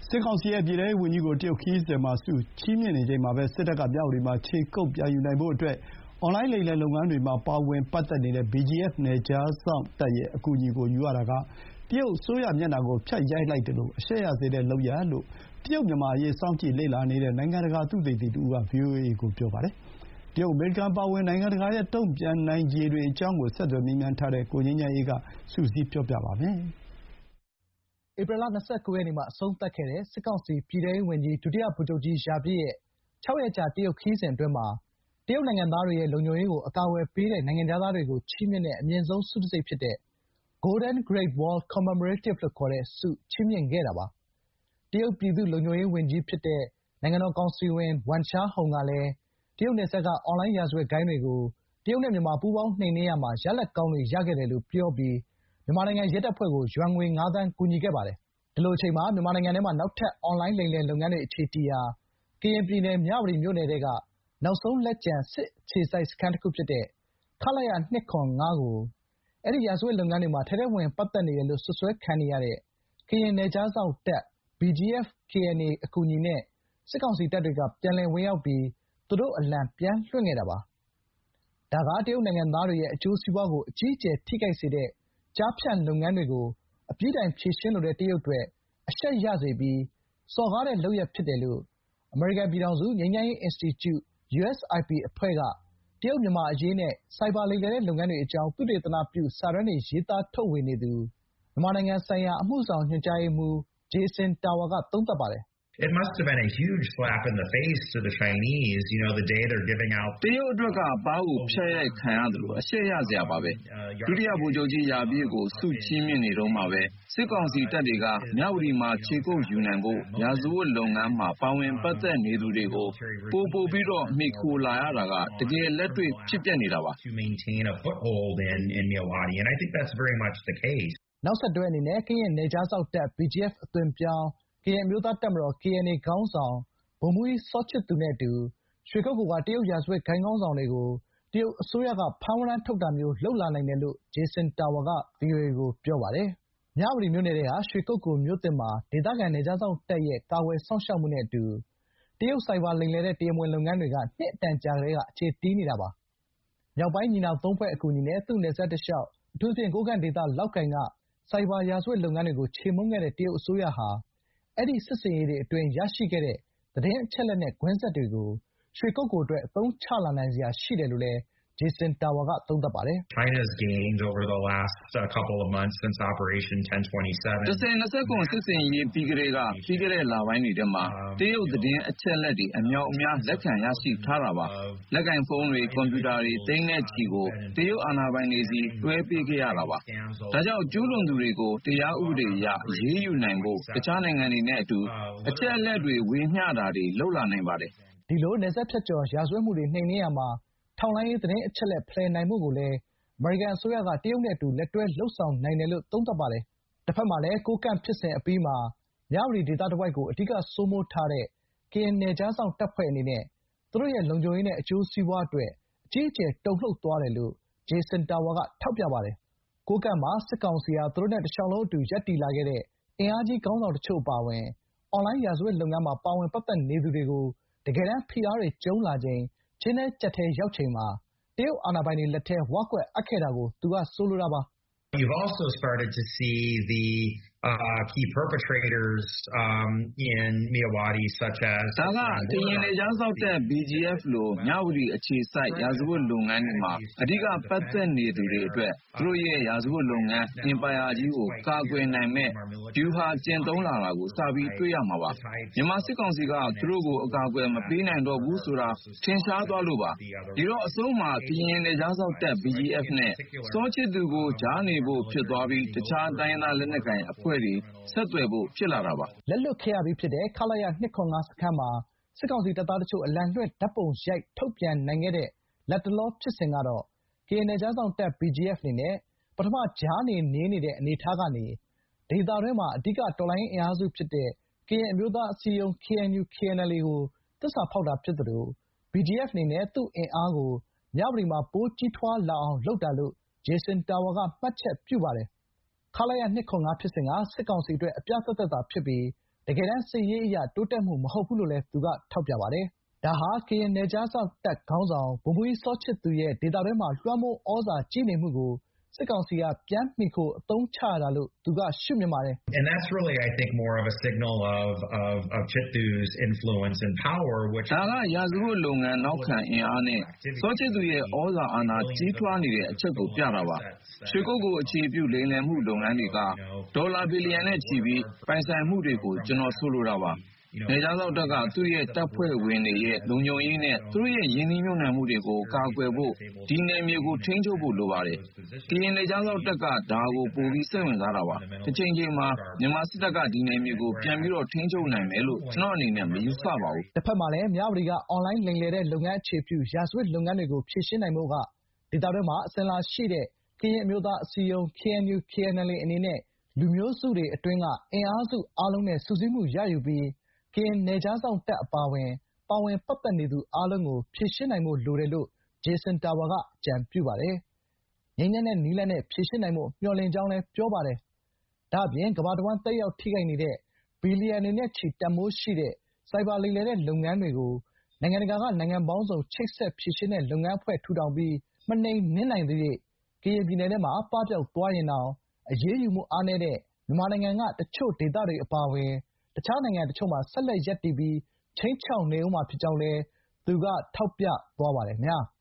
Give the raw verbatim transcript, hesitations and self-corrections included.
စစ်ကောင်စီရဲ့ပြည်ထဲရေးဝန်ကြီးကိုတရုတ်ခရီးစဉ်မှာဆုချီးမြှင့်နေချိန်မှာပဲစစ်တပ်ကမြဝတီမှာခြေကုပ်ပြန်ယူနိုင်ဖို့အတွက်အွန်လိုင်းလိမ်လည်လုပ်ငန်းတွေမှာပါဝင်ပတ်သက်နေတဲ့ ဘီ ဂျီ အက်ဖ် နယ်ခြားစောင့်တပ်ရဲ့အကူအညီကိုယူရတာကတရုတ်အစိုးရမျက်နှာကိုဖြတ်ရိုက်လိုက်သလိုအရှက်ရစေတဲ့လုပ်ရပ်လို့တရုတ်မြန်မာအရေးစောင့်ကြည့်လေ့လာနေတဲ့နိုင်ငံတကာသုတေသီတဦးက ဗွီအိုအေကိုပြောပါတယ်။တရုတ်အမေရိကန်ပါဝင်နိုင်ငံတကာရဲ့တုံ့ပြန်နိုင်ခြေတွေအကြောင်းကိုဆက်သွယ်မေးမြန်းထားတဲ့ကိုငြိမ်းချမ်းအေးကစုစည်းပြောပြပါမယ်။ဧပြီလ၂၉ ရက်နေ့မှာအဆုံးသတ်ခဲ့တဲ့စစ်ကောင်စီပြည်ထဲရေးဝန်ကြီးဒုတိယဗိုလ်ချုပ်ကြီးရာပြည့်ရဲ့ခြောက်ရက်ကြာတရုတ်ခရီးစဉ်အတွင်းမှာတရုတ်နိုင်ငံသားတွေရဲ့လုံခြုံရေးကိုအကာအကွယ်ပေးတဲ့နိုင်ငံခြားသားတွေကိုချီးမြှင့်တဲ့အမြင့်ဆုံးဆုတံဆိပ်ဖြစ်တဲ့ Golden Great Wall Commemorative လို့ခေါ်တဲ့ဆုချီးမြှင့်ခဲ့တာပါ။တရုတ်ပြည်သူ့လုံခြုံရေးဝန်ကြီးဖြစ်တဲ့နိုင်ငံတော်ကောင်စီဝင်ဝမ်ရှားဟုန်ကလည်းတရုတ်နယ်စပ်ကအွန်လိုင်းရာဇဝတ်ဂိုဏ်းတွေကိုတရုတ်နဲ့မြန်မာပူးပေါင်းနှိမ်နင်းရာမှာရလဒ်ကောင်းတွေရခဲ့တယ်လို့ပြောပြီးမြန်မာနိုင်ငံရဲတပ်ဖွဲ့ကိုယွမ်ငွေငါးသန်းကူညီခဲ့ပါတယ်။ဒီလိုအချိန်မှာမြန်မာနိုင်ငံထဲမှာနောက်ထပ်အွန်လိုင်းလိမ်လည်လုပ်ငန်းတွေအခြေတည်ရာကရင်ပြည်နယ်မြဝတီမြို့နယ်ထဲကနောက်ဆုံးလက်ကျန်စစ်အခြေစိုက်စခန်းတခုဖြစ်တဲ့ခလရ ၂၇၅ ကိုအဲဒီရာဇဝတ်လုပ်ငန်းတွေမှာထဲထဲဝင်ဝင်ပတ်သက်နေတယ်လို့စွပ်စွဲခံနေရတဲ့ကရင်နယ်ခြားစောင့်တပ် ဘီ ဂျီ အက်ဖ် ကေ အန် အေ အကူအညီနဲ့စစ်ကောင်စီတပ်တွေကပြန်လည်ဝင်ရောက်ပြီးသူတို့အလံပြန်လွှင့်ခဲ့တာပါ။ဒါကတရုတ်နိုင်ငံသားတွေရဲ့အကျိုးစီးပွားကိုအကြီးအကျယ်ထိခိုက်စေတဲ့ကျားဖြန့်လုပ်ငန်းတွေကိုအပြီးတိုင်ဖြေရှင်းလိုတဲ့တရုတ်အတွက်အရှက်ရစေပြီးစော်ကားတဲ့လုပ်ရပ်ဖြစ်တယ်လို့အမေရိကန်ပြည်ထောင်စုငြိမ်းချမ်းရေးအင်စတီကျု ယူ အက်စ် အိုင် ပီ အဖွဲ့ကတရုတ်မြန်မာအရေးနဲ့ဆိုက်ဘာလိမ်လည်တဲ့လုပ်ငန်းတွေအကြောင်းသုတေသနပြုစာတမ်းတွေရေးသားထုတ်ဝေနေသူမြန်မာနိုင်ငံဆိုင်ရာအမှုဆောင်ညွှန်ကြားရေးမှူး ဂျေဆင်တာဝါကသုံးသပ်ပါတယ်။ It must have been a huge slap in the face to the Chinese, you know, the day they're giving out. တရုတ်အတွက်ကပါးကိုဖျက်ရိုက်ခံရသလိုအရှက်ရစရာပါပဲ။ဒုတိယဗိုလ်ချုပ်ကြီးရာပြည့်ကိုဆုချီးမြှင့်နေတော့မှပဲစစ်ကောင်စီတပ်တွေကမြဝတီမှာခြေကုပ်ယူနိုင်ဖို့ရာဇဝတ်လုပ်ငန်းမှာပါဝင်ပတ်သက်နေသူတွေကိုပိုပိုပြီးတော့မှီခိုလာရတာကတကယ်လက်တွေ့ဖြစ်ပျက်နေတာပါ။ To maintain a foothold in in Myawaddy, and I think that's very much the case. နောက်ဆက်တွဲအနေနဲ့ကရင်နယ်ခြားစောင့်တပ် ဘီ ဂျီ အက်ဖ် အသွင်ပြောင်းကရင်အမျိုးသားတပ်မတော် ကေ အန် အေ ခေါင်းဆောင်ဗိုလ်မှူးကြီးစောချစ်သူနဲ့အတူရွှေကုက္ကိုကတရုတ်ရာဇဝတ်ဂိုဏ်းခေါင်းဆောင်တွေကိုတရုတ်အစိုးရကဖမ်းဝရမ်းထုတ်တာမျိုးလုပ်လာနိုင်တယ်လို့ဂျေဆင်တာဝါက ဗွီအိုအေကိုပြောပါတယ်။မြဝတီမြို့နယ်ထဲကရွှေကုက္ကိုမြို့သစ်မှာဒေသခံနယ်ခြားစောင့်တပ်ရဲ့ကာကွယ်စောင့်ရှောက်မှုနဲ့အတူတရုတ်ဆိုက်ဘာလိမ်လည်တဲ့တရားမဝင်လုပ်ငန်းတွေကနှစ်အတန်ကြာကတည်းကအခြေတည်နေတာပါ။မြောက်ပိုင်းညီနောင်သုံးဖွဲ့အကူအညီနဲ့သူ့နယ်စပ်တလျှောက်အထူးသဖြင့်ကိုးကန့်ဒေသလောက်ကိုင်ကဆိုက်ဘာရာဇဝတ်လုပ်ငန်းတွေကိုချေမှုန်းခဲ့တဲ့တရုတ်အစိုးရဟာအဲဒီစစ်ဆင်ရေးတွေအတွင်းရရှိခဲ့တဲ့သတင်းအချက်အလက်နဲ့ကွင်းဆက်တွေကိုရွှေကုက္ကိုအတွက်အသုံးချလာနိုင်စရာရှိတယ်လို့လည်းဂျေဆင်တာဝါကသုံးသပ်ပါတယ်။ China's gains over the last uh, couple of months since Operation ten twenty-seven. တဆယ်နှစ်ဆက်ကွန်စစ်စင်ရေးပြီးကလေးကပြီးခဲ့တဲ့လပိုင်းတွေထဲမှာတရုတ်သတင်းအချက်အလက်တွေအမြောက်အများလက်ခံရရှိထားတာပါ။လက်ကင်ဖုန်းတွေကွန်ပျူတာတွေသိမ်းတဲ့ချီကိုတရုတ်အာဏာပိုင်တွေစီတွဲပေးခဲ့ရတာပါ။ဒါကြောင့်ကျူးလွန်သူတွေကိုတရားဥပဒေအရအရေးယူနိုင်ဖို့တခြားနိုင်ငံတွေနဲ့အတူအချက်အလက်တွေဝေမျှတာတွေလုပ်လာနိုင်ပါတယ်။ဒီလိုနယ်စပ်ဖြတ်ကျော်ရာဇဝတ်မှုတွေနှိမ်နင်းရာမှာထောက်လှမ်းရေးသတင်းအချက်အလက်ဖလှယ်နိုင်ဖို့ကိုလည်းအမေရိကန်အစိုးရကတရုတ်နဲ့အတူလက်တွဲလုပ်ဆောင်နိုင်တယ်လို့သုံးသပ်ပါတယ်။တဘက်မှာလည်းကိုးကန့်ဖြစ်စဉ်အပြီးမှာမြဝတီဒေသတဝိုက်ကိုအဓိကစိုးမိုးထားတဲ့ကရင်နယ်ခြားစောင့်တပ်ဖွဲ့အနေနဲ့သူတို့ရဲ့လုံခြုံရေးနဲ့အကျိုးစီးပွားအတွက်အကြီးအကျယ်တုန်လှုပ်သွားတယ်လို့ဂျေဆင်တာဝါကထောက်ပြပါတယ်။ကိုးကန့်မှာစစ်ကောင်စီဟာသူတို့နဲ့တလျှောက်လုံးအတူရပ်တည်လာခဲ့တဲ့အင်အားကြီးခေါင်းဆောင်တချို့အပါအဝင်အွန်လိုင်းရာဇဝတ်လုပ်ငန်းမှာပါဝင်ပတ်သက်နေသူတွေကိုတကယ်တမ်းဖိအားတွေကြုံလာချိန်ကျဉ်းထဲကြပ်ထဲရောက်ချိန်မှာတရုတ်အာဏာပိုင်တွေလက်ထဲဝါးကွက်အပ်ခဲ့တာကိုသူကဆိုလိုတာပါ။ You've also started to see the uh, key perpetrators um, in Myawaddy, such as ဒါကကရင်နယ်ခြားစောင့်တပ် ဘီ ဂျီ အက်ဖ် လို့မြဝတီအခြေစိုက်ရာဇဝတ်လုပ်ငန်းတွေမှာအဓိကပတ်သက်နေသူတွေအတွက်သူတို့ရဲ့ရာဇဝတ်လုပ်ငန်းအင်ပါယာကြီးကိုကာကွယ်နိုင်မဲ့ဗျူဟာကျင့်သုံးလာတာကိုစပြီးတွေ့ရမှာပါ။မြန်မာစစ်ကောင်စီကသူတို့ကိုအကာအကွယ်မပေးနိုင်တော့ဘူးဆိုတာထင်ရှားသွားလို့ပါ။ဒီတော့အစိုးမှာကရင်နယ်ခြားစောင့်တပ် ဘီ ဂျီ အက်ဖ် နဲ့စောချစ်သူကိုကြားနေဖို့ဖြစ်သွားပြီးတခြားတိုင်းရင်းသားလက်နက်ကိုင်အဖွဲ့တွေဆက်သွယ်ဖို့ဖြစ်လာတာပါ။လက်လွတ်ခဲ့ရပြီးဖြစ်တဲ့ခလရ ၂၇၅ စခန်းမှာစစ်ကောင်စီတပ်သားတချို့အလံလွှင့်ဓာတ်ပုံရိုက်ထုတ်ပြန်နိုင်ခဲ့တဲ့လတ်တလောဖြစ်စဉ်ကတော့ကရင်နယ်ခြားစောင့်တပ် ဘီ ဂျီ အက်ဖ် အနေနဲ့ပထမကြားနေနေနေတဲ့အနေအထားကနေဒေသတွင်းမှာအဓိကတော်လှန်ရေးအင်အားစုဖြစ်တဲ့ကရင်အမျိုးသားအစည်းအရုံး ကေ အန် ယူ ကေ အန် အယ်လ် အေ ကိုသစ္စာဖောက်တာဖြစ်သလို ဘီ ဂျီ အက်ဖ် အနေနဲ့သူ့အင်အားကိုမြဝတီမှာပိုကြီးထွားလာအောင်လုပ်တာလို့ဂျေဆင်တာဝါကမှတ်ချက်ပြုပါတယ်။ခလရ ၂၇၅ ဖြစ်စဉ်ကစစ်ကောင်စီအတွက်အပြသက်သက်သာဖြစ်ပြီးတတကယ်တမ်း စစ်ရေးအရတိုးတက်မှုမဟုတ်ဘူးလို့လည်း သူကထောက်ပြပါတယ်။ ဒါဟာ ကရင်နယ်ခြားစောင့်တပ်ခေါင်းဆောင် ဗိုလ်မှူးကြီးစောချစ်သူရဲ့ဒေသတွင်းမှာလွှမ်းမိုးဩဇာကြီးနေမှုကို စစ်ကောင်စီက ပြန်မှီခိုအသုံးချရတာလို့ သူကရှုမြင်ပါတယ်။ And that's really, I think, more of a signal of of of Chittu's influence and power, which ဒါကရာဇဝတ်လုပ်ငန်းနောက်ခံအင်အားနဲ့စောချစ်သူရဲ့ဩဇာအာဏာကြီးထွားနေတဲ့အချက်ကိုပြတာပါ။ရွှေကုက္ကိုအခြေပြုလိမ်လည်မှုလုပ်ငန်းတွေကဒေါ်လာဘီလီယံနဲ့ချီပြီးပိုင်ဆိုင်မှုတွေကိုကျွန်တော်ဆိုလိုတာပါ။နယ်ခြားစောင့်တပ်ကသူ့ရဲ့တပ်ဖွဲ့ဝင်တွေရဲ့လုံခြုံရေးနဲ့သူတို့ရဲ့ရင်းနှီးမြှုပ်နှံမှုတွေကိုကာကွယ်ဖို့ဒီနယ်မြေကိုထိန်းချုပ်ဖို့လိုပါတယ်။ကရင်နယ်ခြားစောင့်တပ်ကဒါကိုပိုပြီးစိတ်ဝင်စားတာပါ။တစ်ချိန်ချိန်မှာမြန်မာစစ်တပ်ကဒီနယ်မြေကိုပြန်ပြီးတော့ထိန်းချုပ်နိုင်မယ်လို့ကျွန်တော်အနေနဲ့မယူဆပါဘူး။တစ်ဖက်မှာလည်းမြဝတီကအွန်လိုင်းလိမ်လည်တဲ့လုပ်ငန်းအခြေပြုရာဇဝတ်လုပ်ငန်းတွေကိုဖြေရှင်းနိုင်ဖို့ကဒေသတွင်းမှာအစဉ်အလာရှိတဲ့ကရင်အမျိုးသားအစည်းအရုံး ကေအန်ယူ-ကေအန်အယ်လ်အေ အနေနဲ့လူမျိုးစုတွေအတွင်းကအင်အားစုအားလုံးနဲ့စုစည်းမှုရယူပြီးကရင်နယ်ခြားစောင့်တပ်အပါအဝင်ပါဝင်ပတ်သက်နေသူအားလုံးကိုဖြေရှင်းနိုင်ဖို့လိုတယ်လို့ Jason Tower ကအကြံပြုပါတယ်။ငြိမ်းချမ်းတဲ့နည်းလမ်းနဲ့ဖြေရှင်းနိုင်ဖို့မျှော်လင့်ကြောင်းလည်းပြောပါတယ်။ဒါ့အပြင်ကမ္ဘာတဝန်းသက်ရောက်ထိခိုက်နေတဲ့ဘီလီယံတွေနဲ့ချီတန်ဖိုးရှိတဲ့ဆိုက်ဘာလိမ်လည်တဲ့လုပ်ငန်းတွေကိုနိုင်ငံတကာကနိုင်ငံပေါင်းစုံချိတ်ဆက်ဖြေရှင်းတဲ့လုပ်ငန်းအဖွဲ့ထူထောင်ပြီးမနှိမ်နင်းနိုင်သရွေ့ကရင်ပြည်နယ်ထဲမှာပပျောက်သွားရင်တောင်အရေးယူမှုအားနည်းတဲ့မြန်မာနိုင်ငံကတချို့ဒေသတွေအပါအဝင်တခြားနိုင်ငံတချို့မှာဆက်လက်ရပ်တည်ပြီးခြိမ်းခြောက်နေဦးမှာဖြစ်ကြောင်းလည်းသူကထောက်ပြသွားပါတယ်ခင်ဗျာ။